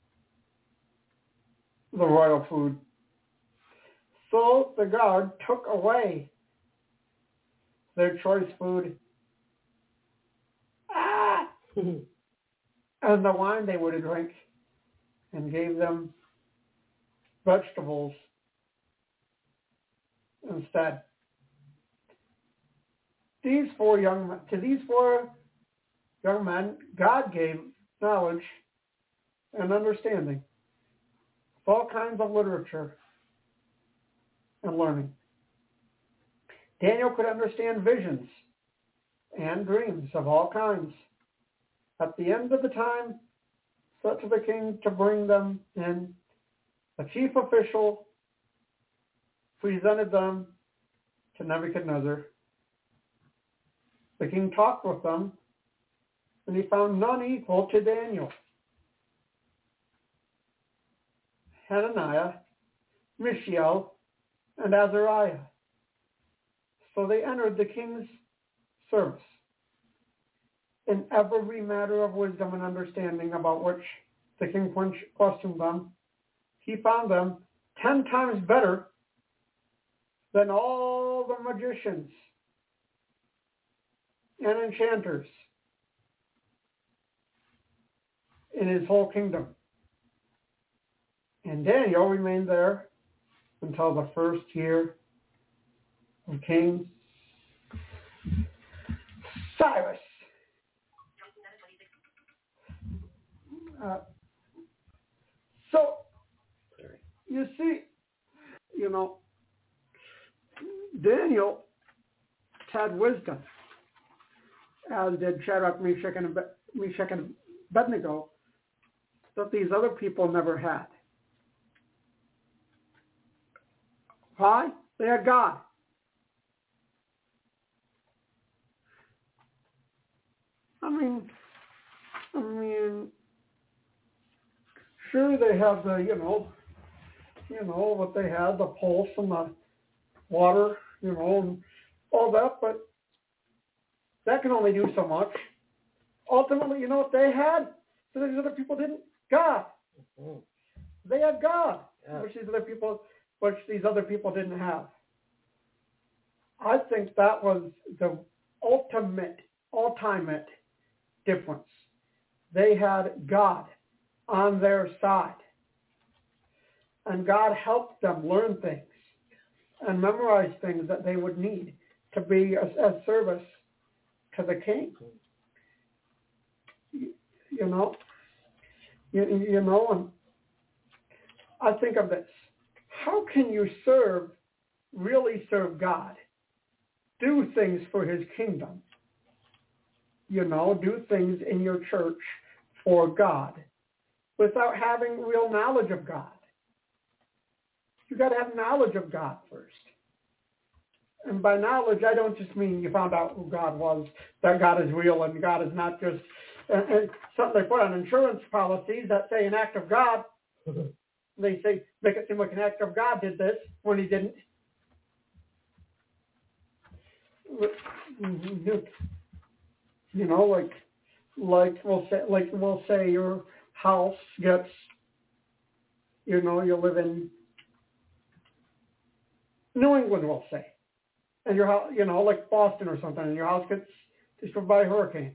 the royal food. So the guard took away their choice food ah, and the wine they were to drink, and gave them vegetables instead. These four young to these four young men, God gave knowledge and understanding of all kinds of literature and learning. Daniel could understand visions and dreams of all kinds. At the end of the time, set to the king to bring them in, the chief official presented them to Nebuchadnezzar. The king talked with them, and he found none equal to Daniel, Hananiah, Mishael, and Azariah. So they entered the king's service in every matter of wisdom and understanding about which the king questioned them. He found them ten times better than all the magicians and enchanters in his whole kingdom. And Daniel remained there until the first year of King Cyrus. Uh, so, you see, you know, Daniel had wisdom, as did Shadrach, Meshach, and Meshach and Abednego, that these other people never had. Why? They had God. I mean, I mean, sure they have the, you know, you know, what they had, the pulse and the water, you know, and all that, but that can only do so much. Ultimately, you know what they had that these other people didn't? God. Mm-hmm. They had God, Yeah. which these other people, which these other people didn't have. I think that was the ultimate, ultimate difference. They had God on their side, and God helped them learn things and memorize things that they would need to be as, as service to the king. You, you know, you, you know, and I think of this. How can you serve, really serve God, do things for his kingdom, you know, do things in your church for God without having real knowledge of God? You got to have knowledge of God first. And by knowledge, I don't just mean you found out who God was, that God is real and God is not just and, and something they put on insurance policies that say an act of God. They say, make it seem like an act of God did this when he didn't. You know, like, like we'll say, like we'll say your house gets, you know, you live in New England, we'll say, and your house, you know, like Boston or something, and your house gets destroyed by a hurricane.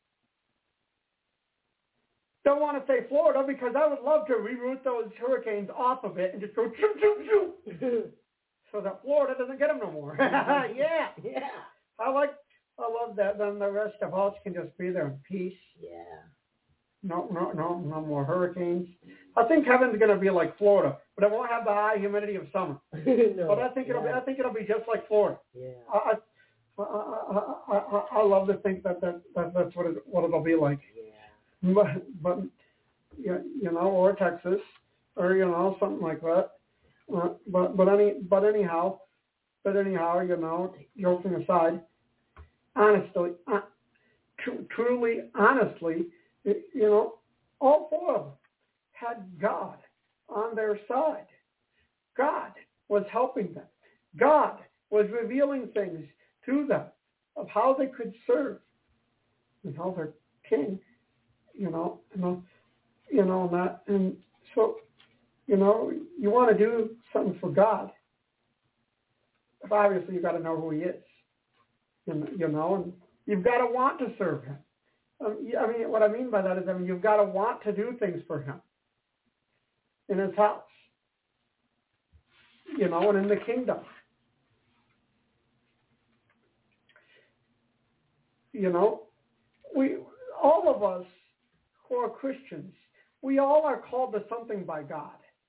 Don't want to say Florida because I would love to reroute those hurricanes off of it and just go choo choo choo, so that Florida doesn't get them no more. yeah, Yeah. I like, I love that. Then the rest of us can just be there in peace. Yeah. No, no, no, no more hurricanes. I think heaven's going to be like Florida, but it won't have the high humidity of summer. no, But I think it'll, yeah. be, I think it'll be just like Florida. Yeah. I, I, I, I, I, I love to think that, that, that that's what it, what it'll be like. Yeah. But, but you, you know, or Texas, or you know, something like that. Uh, but, but any, but anyhow, but anyhow, you know, joking aside, honestly, uh, tr- truly, honestly, you know, all four of them had God on their side. God was helping them. God was revealing things to them of how they could serve and how their king, you know, you know, you know, and that, and so, you know, you want to do something for God. Obviously, you've got to know who he is, you know, and you've got to want to serve him. Um, I mean, what I mean by that is, I mean, you've got to want to do things for him in his house, you know, and in the kingdom. You know, we, all of us who are Christians, we all are called to something by God.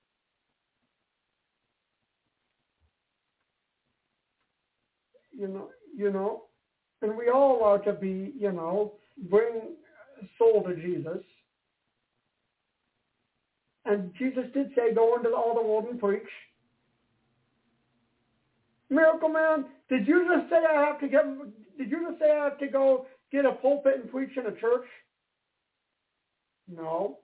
You know, you know, and we all are to be, you know, bring a soul to Jesus. And Jesus did say, go into all the world and preach. Miracle Man, did you just say I have to get, did you just say I have to go get a pulpit and preach in a church? No.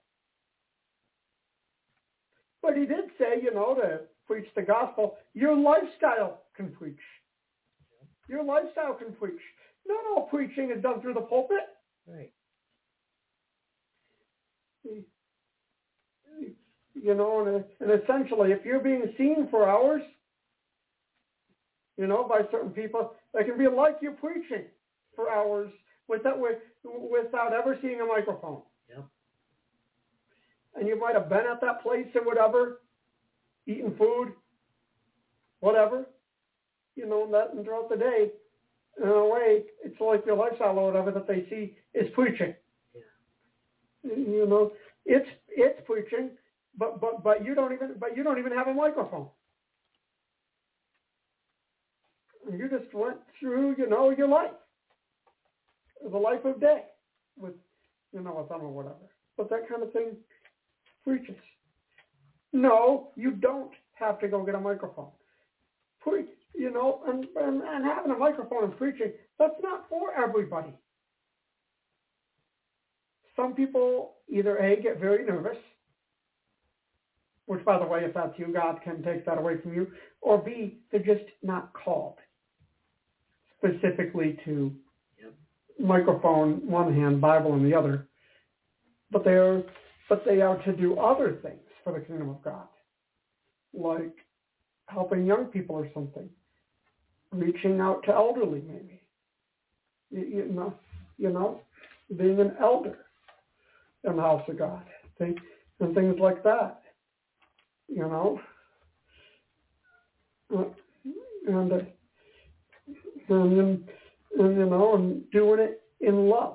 But he did say, you know, to preach the gospel. Your lifestyle can preach. Your lifestyle can preach. Not all preaching is done through the pulpit. Right. You know, and, and essentially, if you're being seen for hours, you know, by certain people, that can be like you're preaching for hours without, with, without ever seeing a microphone. Yep. And you might have been at that place or whatever, eating food, whatever, you know, that, and throughout the day, in a way, it's like your lifestyle or whatever that they see is preaching. Yeah. You know, it's it's preaching, but but but you don't even but you don't even have a microphone. You just went through, you know, your life, the life of day, with, you know, with them or whatever. But that kind of thing preaches. No, you don't have to go get a microphone. Preach, you know, and, and, and having a microphone and preaching, that's not for everybody. some people either A, get very nervous, which, by the way, if that's you, God can take that away from you, or B, they're just not called specifically to yep. microphone one hand, Bible in the other, but they're but they are to do other things for the kingdom of God, like helping young people or something, reaching out to elderly maybe, you, you know, you know, being an elder in the house of God, things, and things like that. You know, uh, and, uh, and, and, and, you know, and doing it in love.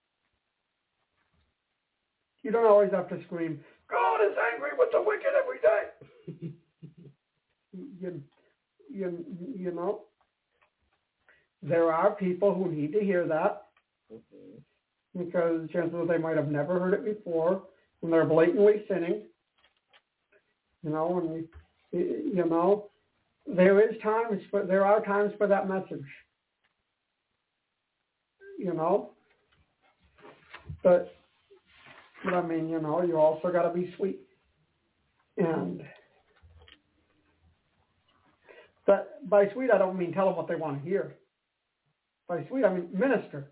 You don't always have to scream, God is angry with the wicked every day. you, you, you know, there are people who need to hear that mm-hmm. because chances are they might have never heard it before and they're blatantly sinning. You know, and you know, there is times for there are times for that message. You know, but but I mean, you know, you also got to be sweet, and but by sweet I don't mean tell them what they want to hear. By sweet I mean minister.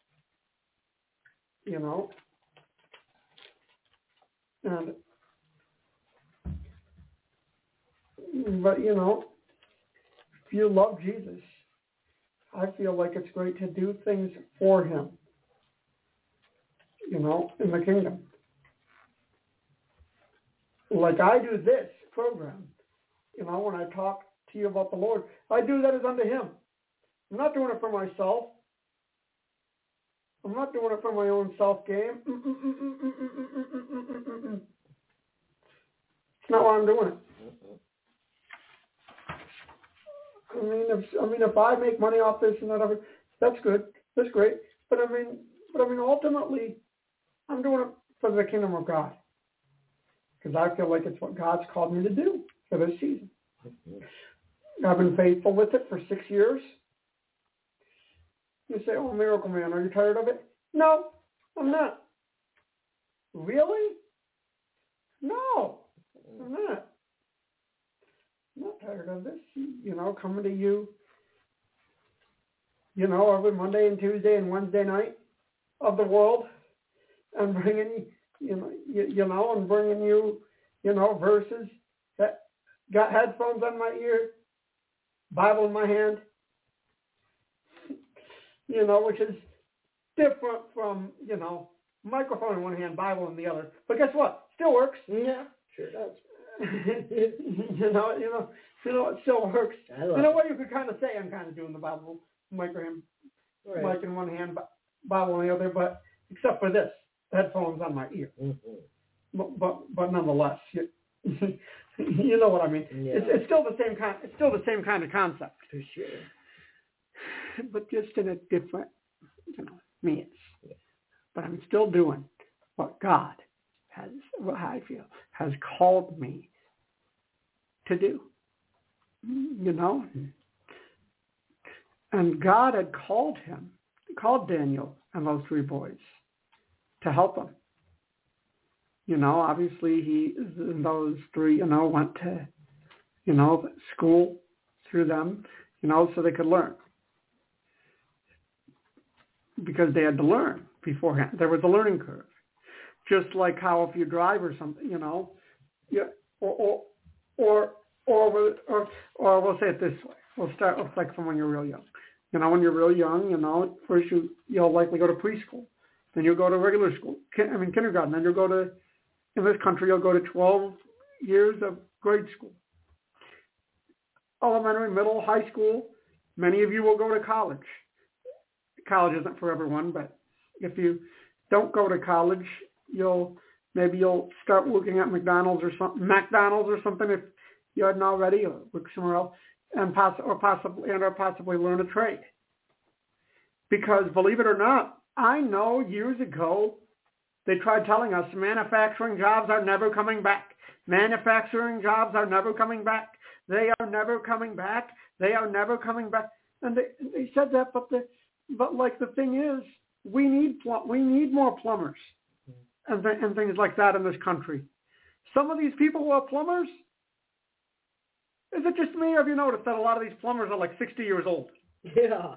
You know, and. But, you know, if you love Jesus, I feel like it's great to do things for him, you know, in the kingdom. Like I do this program, you know, when I talk to you about the Lord, I do that as unto him. I'm not doing it for myself. I'm not doing it for my own self-gain. It's not why I'm doing it. I mean, if I mean, if I make money off this and that, other, that's good. That's great. But I mean, but I mean, ultimately, I'm doing it for the kingdom of God because I feel like it's what God's called me to do for this season. Mm-hmm. I've been faithful with it for six years. You say, "Oh, Miracle Man, are you tired of it?" No, I'm not. Really? No, I'm not. I'm not tired of this, you know, coming to you, you know, every Monday and Tuesday and Wednesday night of the world and bringing, you know, you, you know, and bringing you, you know, verses that got headphones on my ear, Bible in my hand, you know, which is different from, you know, microphone in one hand, Bible in the other. But guess what? Still works. Yeah, sure does. you know, you know, you know, it still works. In a way, you could kind of say I'm kind of doing the Bible, microphone, right. mic in one hand, Bible in the other, but except for this, headphones on my ear. Mm-hmm. But, but but nonetheless, you, you know what I mean. Yeah. It's, it's still the same kind. It's still the same kind of concept. For sure. But just in a different, you know, means. Yeah. But I'm still doing what God has, what I feel, has called me to do, you know. And God had called him, called Daniel and those three boys to help him. You know, obviously he, those three, you know, went to, you know, school through them, you know, so they could learn. Because they had to learn beforehand. There was a learning curve. Just like how if you drive or something, you know, yeah, or or or or or we'll say it this way. We'll start with like from when you're real young. You know, when you're real young, you know, first you you'll likely go to preschool, then you'll go to regular school. I mean kindergarten. Then you'll go to, in this country, you'll go to twelve years of grade school, elementary, middle, high school. Many of you will go to college. College isn't for everyone, but if you don't go to college, you'll maybe you'll start looking at McDonald's or something, McDonald's or something if you hadn't already, or look somewhere else, and poss- or possibly and or possibly learn a trade. Because believe it or not, I know years ago they tried telling us manufacturing jobs are never coming back. Manufacturing jobs are never coming back. They are never coming back. They are never coming back. And they they said that, but the but like the thing is, we need pl- we need more plumbers. and, th- and things like that in this country. Some of these people who are plumbers, is it just me, or have you noticed that a lot of these plumbers are like sixty years old? Yeah.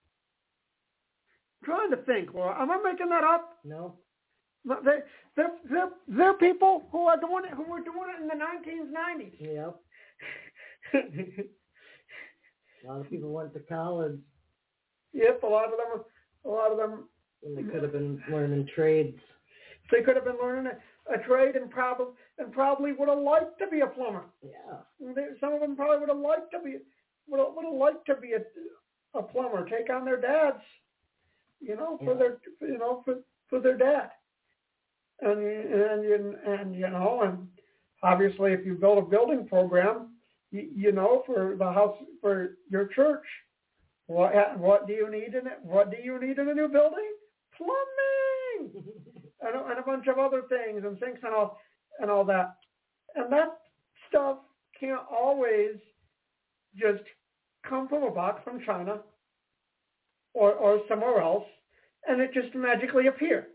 I'm trying to think. Well, am I making that up? No. They, they're, they're, they're people who are doing it, who were doing it in the nineteen nineties. Yep. A lot of people went to college. Yep, a lot of them, a lot of them. And they could have been learning trades. They could have been learning a, a trade and probably and probably would have liked to be a plumber. Yeah. They, some of them probably would have liked to be would have, would have liked to be a, a plumber, take on their dads, you know, for Yeah. their you know for for their dad. And and and, and you know, and obviously, if you build a building program, you, you know, for the house for your church, what what do you need in it? What do you need in a new building? Plumbing, and, a, and a bunch of other things, and sinks and all and all that. And that stuff can't always just come from a box from China or or somewhere else, and it just magically appear.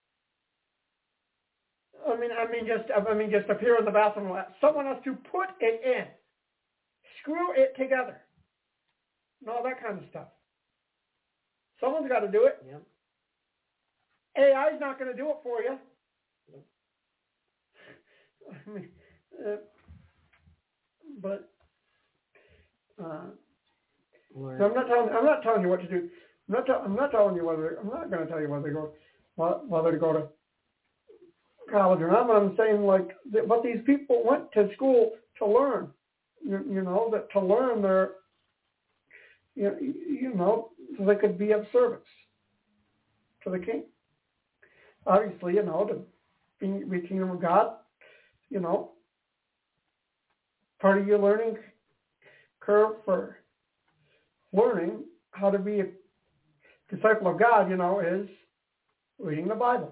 I mean, I mean, just I mean, just appear in the bathroom. Someone has to put it in, screw it together, and all that kind of stuff. Someone's got to do it. Yep. A I's not going to do it for you. Yep. I mean, uh, but uh, I'm not telling. I'm not telling you what to do. I'm not. Te- I'm not telling you whether. I'm not going to tell you whether to go, whether to go to college or not. But I'm saying, like, that what these people went to school to learn. You, you know, that to learn their. You, you know, so they could be of service to the king. Obviously, you know, to be, be kingdom of God. You know, part of your learning curve for learning how to be a disciple of God, you know, is reading the Bible,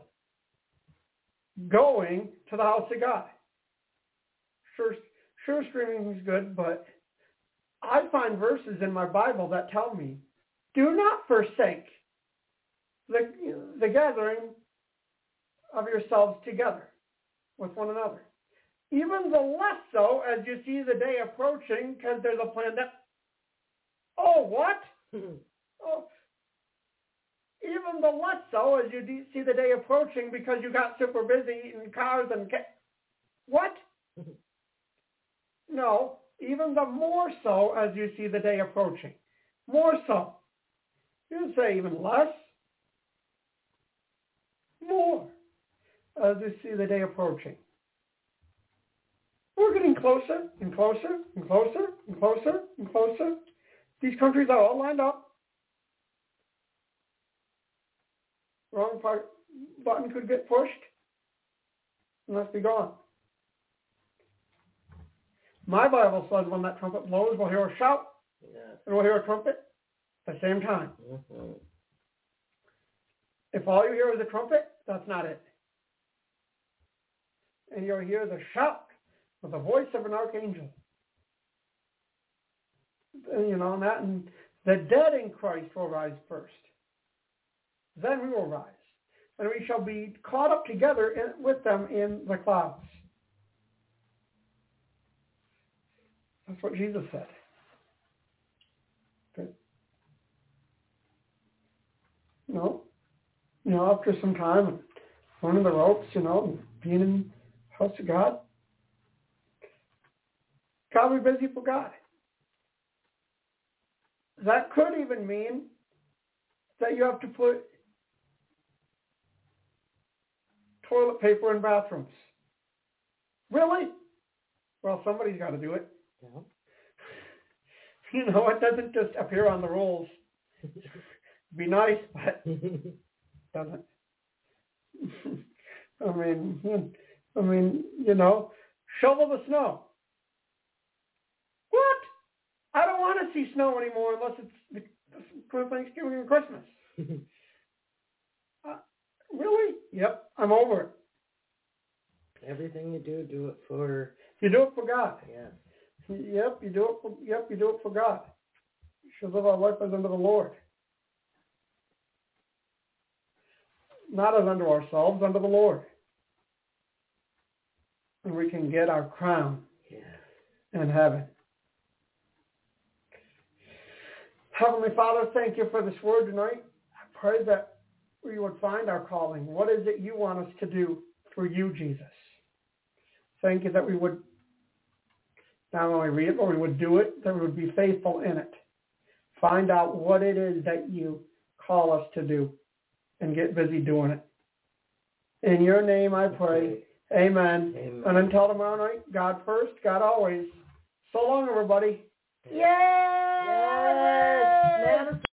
going to the house of God. Sure, sure, streaming is good, but I find verses in my Bible that tell me, do not forsake the the gathering of yourselves together with one another. Even the less so as you see the day approaching, because there's a plan that, oh, what? oh, even the less so as you de- see the day approaching because you got super busy eating cars and ca- what? No, even the more so as you see the day approaching. More so. You didn't say even less. More as you see the day approaching. We're getting closer and closer and closer and closer and closer. These countries are all lined up. Wrong part, button could get pushed and let's be gone. My Bible says when that trumpet blows, we'll hear a shout Yeah. and we'll hear a trumpet at the same time. Mm-hmm. If all you hear is a trumpet, that's not it. And you'll hear the shout of the voice of an archangel. And, you know, and that, and the dead in Christ will rise first. Then we will rise. And we shall be caught up together in, with them in the clouds. That's what Jesus said. Okay. You know, you know, after some time and learning the ropes, you know, and being in the house of God, got to be busy for God. That could even mean that you have to put toilet paper in bathrooms. Really? Well, somebody's got to do it. Yeah. You know, it doesn't just appear on the rules. Be nice, but doesn't. I mean, I mean, you know, shovel the snow. What? I don't want to see snow anymore unless it's for Thanksgiving and Christmas. uh, really? Yep, I'm over it. Everything you do, do it for. You do it for God. Yeah. Yep, you do it. For, yep, you do it for God. You should live our life as unto the Lord, not as unto ourselves, unto the Lord. we can get our crown Yes. in heaven. Heavenly Father, thank you for this word tonight. I pray that we would find our calling. What is it you want us to do for you, Jesus? Thank you that we would not only read it, but we would do it, that we would be faithful in it. Find out what it is that you call us to do and get busy doing it. In your name I pray. Amen. Amen. And until tomorrow night, God first, God always. So long, everybody. Yes! Yes!